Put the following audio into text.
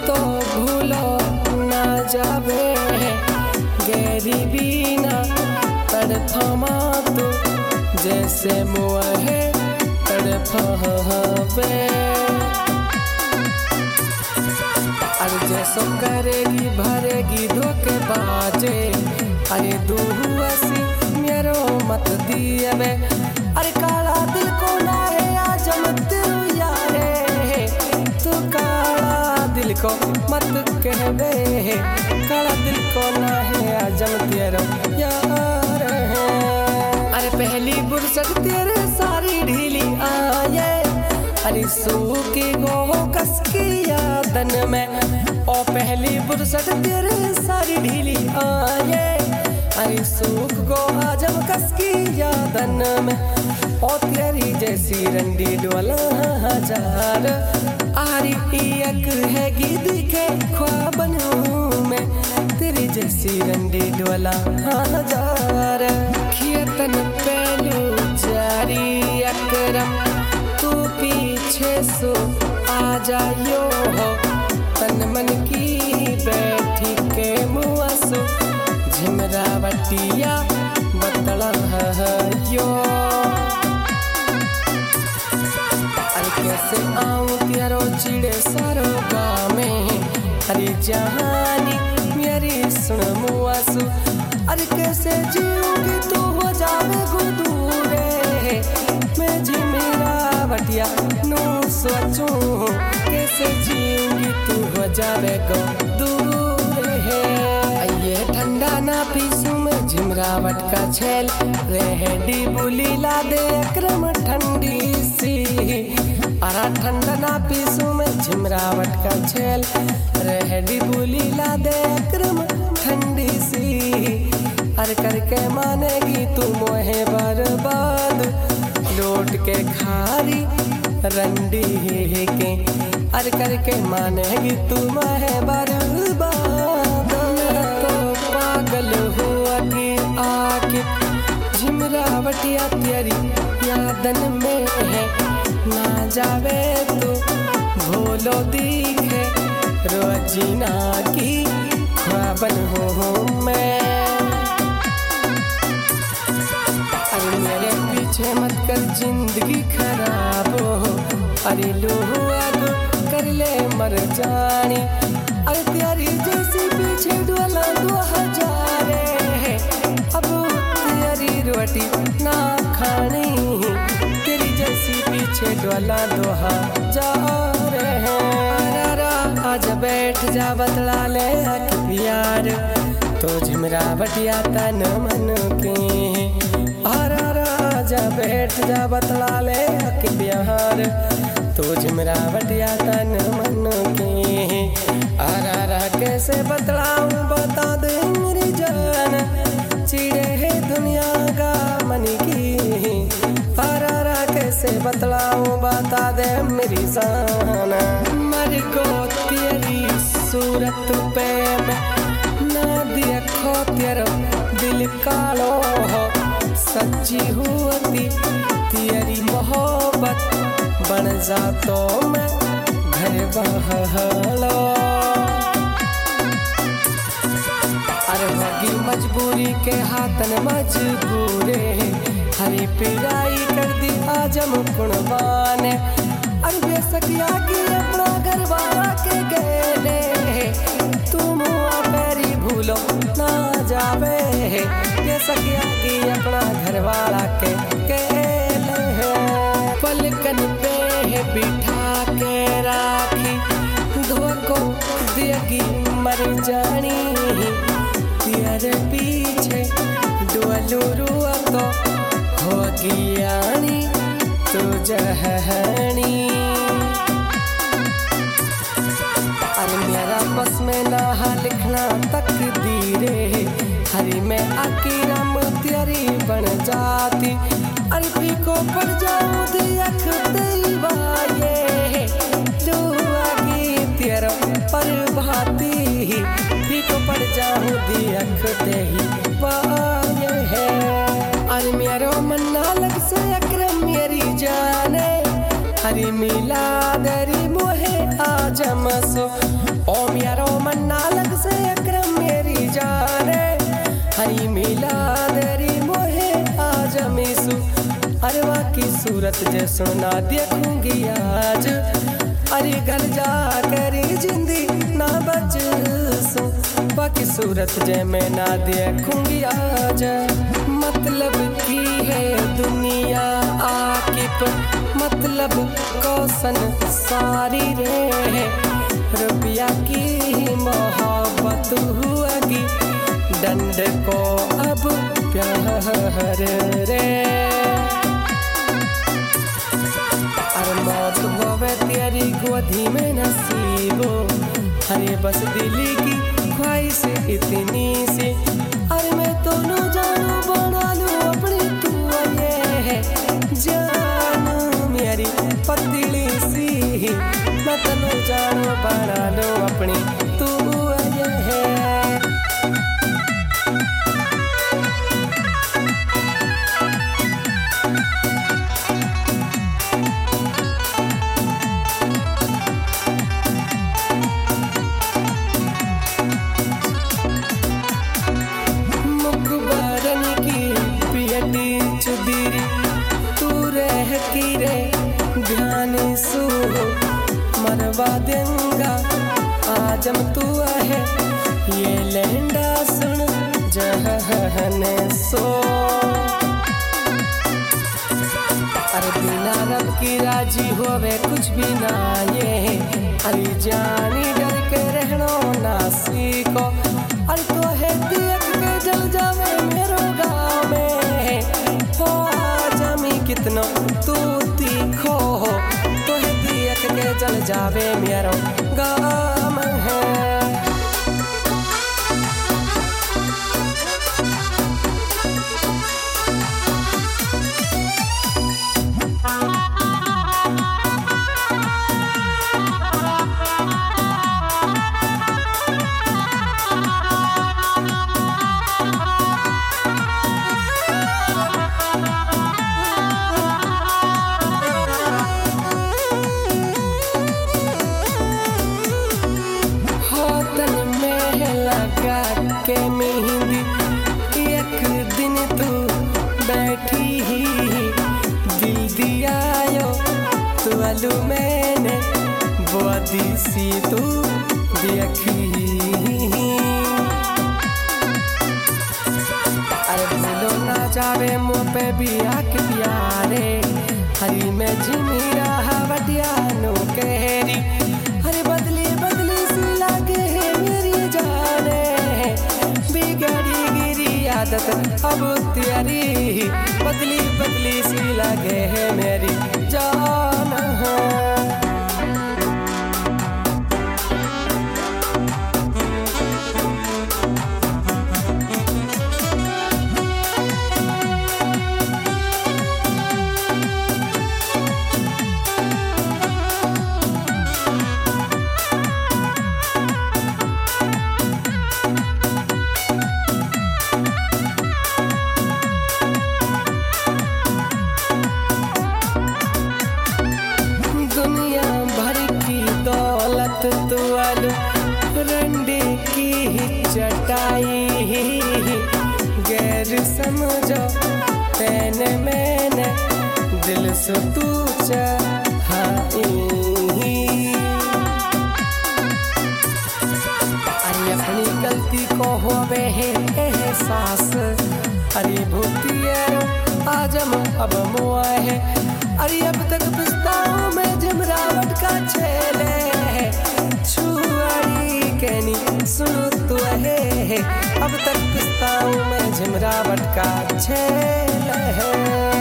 तो भूलो ना जावे गैरी बीना तड़फमा तो जैसे मुहे तड़फावे। अरे जैसो करेगी भरेगी धोखे बाजे अरे दूसी मेरो मत दिए बे। अरे काला दिल को ना है आजम तेरू यारे तू काला दिल को मत कहबे काला दिल को ना है आजम तेरो यार है। अरे पहली बुरसत तेरे सारी ढीली आए अरे सूखी गो कसकी यादन में ओ पहली बुरसत तेरे सारी ढीली आए अरे सूख गो आजम कसकी यादन में ओ तेरी जैसी रंडी डोला हजार आरी एक है गी दिखे ख्वाबन में तेरी जैसी रंडी डोला हजार। खियतन पहलू जारी अकरम तू पीछे सो आ जायो हो तन मन की बैठी के मुआसो झिमरावटिया बतला यो। अरे कैसे आऊं तेरो चिड़े सारो गामे अरे जहानी मेरी सुन मुआसो। अरे कैसे जीऊंगी तू हो जावे गुदूरे मैं झिमरावटिया नू सोचूं कैसे जीऊंगी तू हो जावे गुदूरे है। ये ठंडा ना पीसू मैं झिमरावट का छेल रेहड़ी बुली ला दे अक्रम ठंडी सी। अरा ठंडा ना पीसू मैं झिमरावट का छेल रेहड़ी बुली ला दे अक्रम ठंडी सी। अर करके मानेगी तू मोहे बर्बाद लौट के खारी रंडी के अर करके मानेगी तू मोहे बर्बाद। तो पागल हुआ कि आके झिमरावटिया तेरी यादन में है ना जावे तो भूलो दिखे रोजीना की ख्वाबन हूँ मैं। अरे मेरे पीछे मत कर जिंदगी खराब हो अरे लोहा दो कर ले मर जानी। अरे तेरी जैसी पीछे डोला 2000 अब तेरी रोटी ना खानी तेरी जैसी पीछे डोला 2000 आज बैठ जा बतला ले प्यार तो झिमरावटिया तन मन के। आजा बैठ जा बतला ले प्यार तो झिमरावटिया तन मन के। आरा कैसे बतलाऊं बता दे मेरी जान चिड़े है दुनिया का मन की। आरा कैसे बतलाऊं बता दे मेरी जान मर को तेरी सूरत पे मैं ना देखो तेरा दिल कालो हो सच्ची हुई तेरी मोहब्बत बन जा तो मैं घर बहलो। अरे होगी मजबूरी के हाथन मजबूरे हरी पिराई कर दी आजम कुर्बान। अरे बेसकिया की अपना घर वाला के गेले तुम पैरी भूलो ना जावे बेसकिया की अपना घर वाला के गेले। पलकन पे है बिठा के राखी धोको देगी मर जानी तेरे पीछे डोलू रुआ तो होगी आनी तो जहनी। अरे मेरा बस में ना लिखना तकदीरे हरी में आकीरम तेरी बन जाती। अरे पी को पड़ जाऊं देख दीवाये दुआगी तेरा पर भाती पी को पड़ जाऊं देख ही पाए है। अरे मेरो मन्ना लग से अक्रम मेरी जाने हरी मिला दरी मोहे आजम सो ओ म्यारो मन्ना लग से अकरम मेरी जाने हरी मिला देरी मोहे आज मिसू अरे वाकी सूरत जे सुना देखूंगी आज अरे घर जा करी जिंदी ना बच सू बाकी सूरत जे मैं ना देखूंगी आज मतलब की है दुनिया आकिब मतलब कौसन सारी रे रुपया की मोहब्बत हुआगी दंड को अब प्यार रे अरे मौत होवे तेरी गोदी में नसीबो अरे बस दिली की ख्वाहिश इतनी सी अरे मैं तो न जानू बना लूं अपनी तू ये है जान मेरी पतली सी मैं तो न जानू बना लूं अपनी तू ये है ध्यान सू मरवा देंगा आजम तू है ये लहंगा सुन जहने सो अरे बिना रब की राजी होवे कुछ भी ना ये अरे जानी डर के रहनो ना सीखो अरे तो है देख के जल जावे मेरो गाँव में हो जमी कितना तू तीखो तो है देख के जल जावे मेरो गाँव है के मेहंदी एक दिन तू बैठी ही दिल दिया यो तू अलू मैंने बोदी सी तू देखी अरे बोलो ना जावे मुँह पे भी आके प्यारे हरी में जिमी रहा वटिया नो कहरी हरे बदली बदली सी लागे है मेरी जाने बिगड़ी गिरी आदत अब तेरी बदली बदली सी लगे है मेरी जान रंडे की चटाई गैर समझो तेने मैंने दिल से तू चाही अरे अपनी गलती को होवे है एहसास अरे भूतिया आजम अब मुआ है अरे अब तक पिस्ताओं में जमरावट का छेले छुआड़ी कहनी सुनो तो है अब तक पिस्ताओं में झमरावट का छेले है